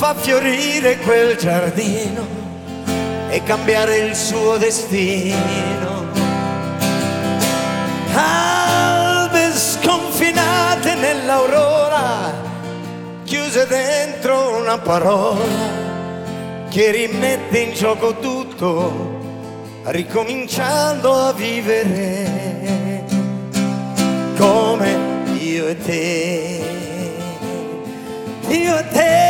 fa fiorire quel giardino e cambiare il suo destino. Albe sconfinate nell'aurora, chiuse dentro una parola che rimette in gioco tutto, ricominciando a vivere come io e te, io e te.